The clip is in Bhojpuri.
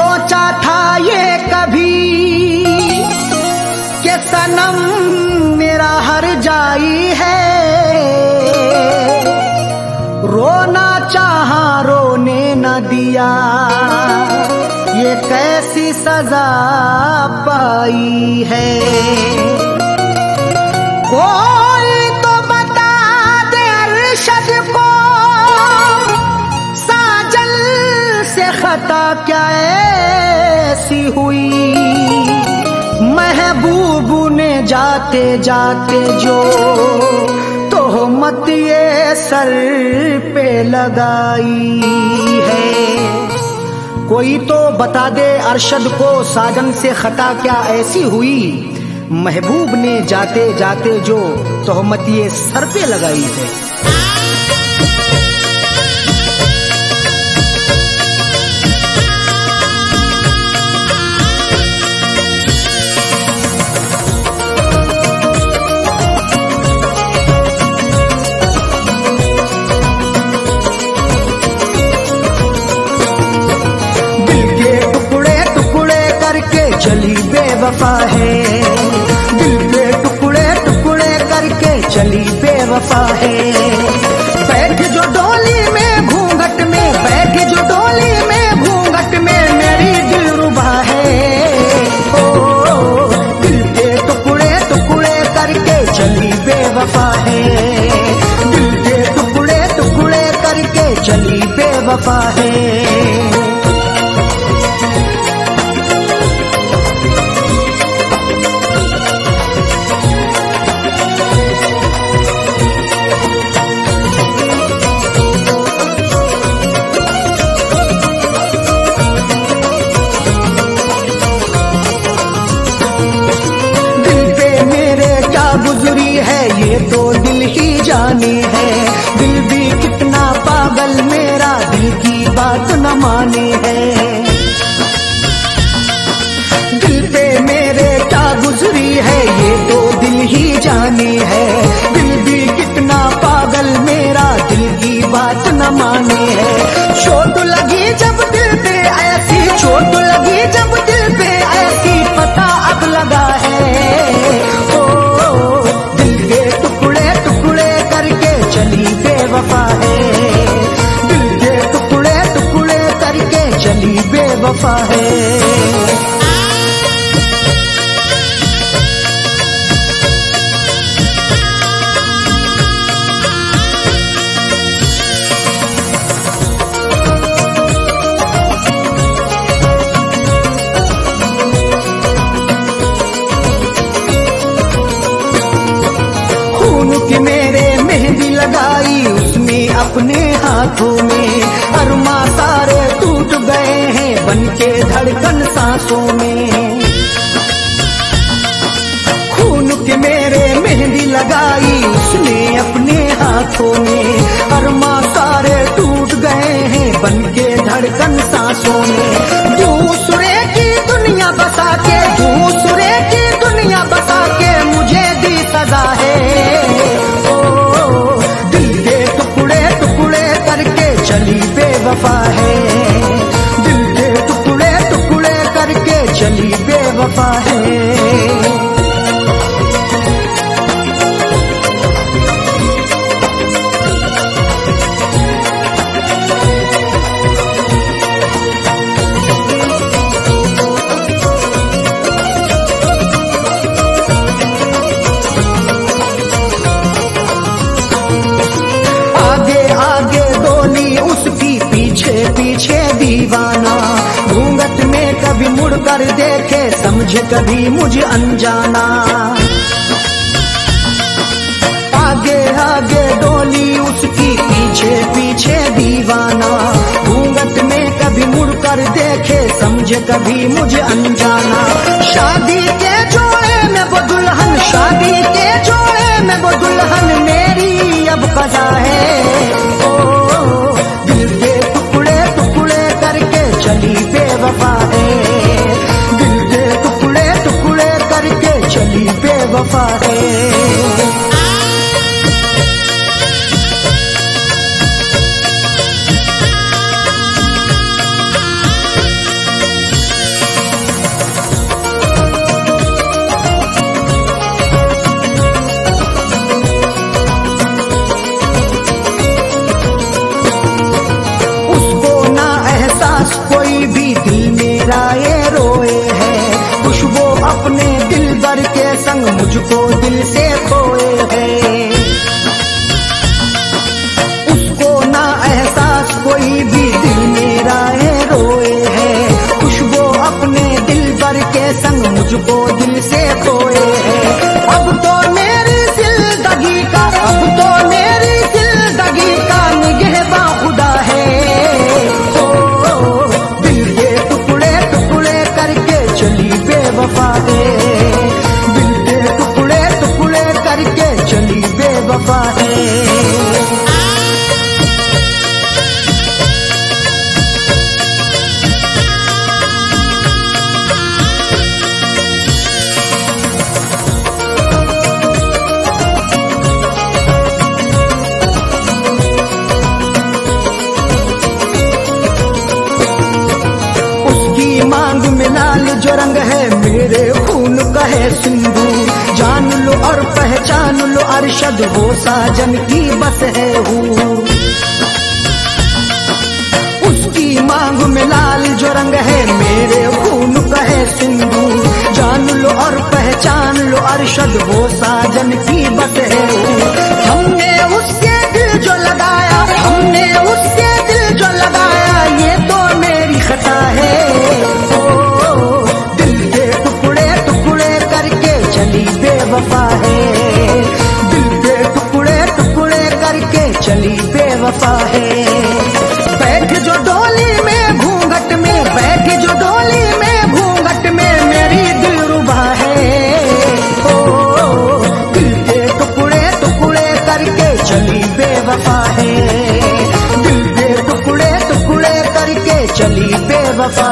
सोचा था ये कभी कि सनम मेरा हर जाई है, रोना चाहा रोने न दिया, ये कैसी सजा पाई है। कोई तो बता दे अरशद को साजन से खता क्या ऐसी हुई, महबूब ने जाते जाते जो तोहमत ये सर पे लगाई है। कोई तो बता दे अरशद को साजन से खता क्या ऐसी हुई, महबूब ने जाते जाते जो तोहमत ये सर पे लगाई है। चली बेवफा है, दिल के टुकड़े टुकड़े करके चली बेवफा है। बैठ जो डोली में घूंघट में, बैठ जो डोली में घूंघट में मेरी दिलरुबा है। ओ दिल के टुकड़े टुकड़े करके चली बेवफा है, दिल के टुकड़े टुकड़े करके चली बेवफा है। गुजरी है ये तो दिल ही जाने है, दिल भी कितना पागल मेरा दिल की बात न माने है। दिल पे मेरे क्या गुजरी है ये तो दिल ही जाने है, दिल भी कितना पागल मेरा दिल की बात न माने है। चोट लगी जब दिल पे ऐसी, चोट लगी जब दिल पे ऐसी, पता अब लगा है। बेवफा है, दिल के टुकड़े टुकड़े करके चली बेवफा है। खून की मेरे मेहंदी लगाई उसने अपने हाथों में, अरमा सारे टूट गए हैं बनके धड़कन सांसों में। खून के मेरे मेहंदी लगाई उसने अपने हाथों में, अरमा सारे टूट गए हैं बनके धड़कन सांसों में। दूसरे की दुनिया बसा के, दूसरे की दुनिया बसा के मुझे दी सजा है। चली बेवफा है, दिल के टुकड़े टुकड़े करके चली बेवफा है। पीछे दीवाना घूंघट में कभी मुड़ कर देखे, समझे कभी मुझे अनजाना। आगे आगे डोली उसकी पीछे पीछे दीवाना, घूंघट में कभी मुड़ कर देखे, समझे कभी मुझे अनजाना। शादी के जोड़े में वो दुल्हन, शादी के जोड़े में वो दुल्हन मेरी अब कजा है। चली बेवफा है, दिल के टुकड़े टुकड़े करके चली बेवफा है। दिल से खोए हैं। उसको ना एहसास कोई भी दिल मेरा है रोए है, खुशबू अपने दिल भर के संग मुझको दिल से खोए है। अब तो मेरी जिंदगी का, अब तो मेरी जिंदगी का निगहबा खुदा है। ओ दिल के टुकड़े टुकड़े करके चली बेवफा है, दिल के टुकड़े टुकड़े करके चली बेवफा है। मांग में लाल जो रंग है मेरे खून का है सिंधु, जान लो और पहचान लो अरशद वो साजन की बस है हूँ। उसकी मांग में लाल जो रंग है मेरे खून का है सिंधु, जान लो और पहचान लो अरशद वो साजन की बस है हूँ। हमने उससे दिल जो लगाया, हमने उससे दिल जो लगाया, ये तो मेरी खता है। बेवफा है, दिल के टुकड़े टुकड़े करके चली बेवफा है। बैठ जो डोली में घूंघट में, बैठ जो डोली में घूंघट में मेरी दिलरुबा है। ओ दिल के टुकड़े टुकड़े करके चली बेवफा है, दिल के टुकड़े टुकड़े करके चली बेवफा